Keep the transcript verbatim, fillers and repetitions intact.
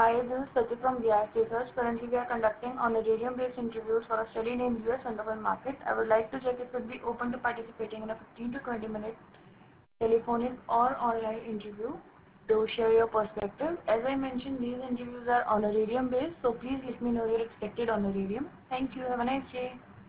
Hi, this is Satya from V I S Research. Currently, we are conducting honorarium-based interviews for a study named U S Underworld Market. I would like to check if you'd be open to participating in a fifteen to twenty minute telephonic or online interview to share your perspective. As I mentioned, these interviews are honorarium-based, so please let me know your expected honorarium. Thank you. Have a nice day.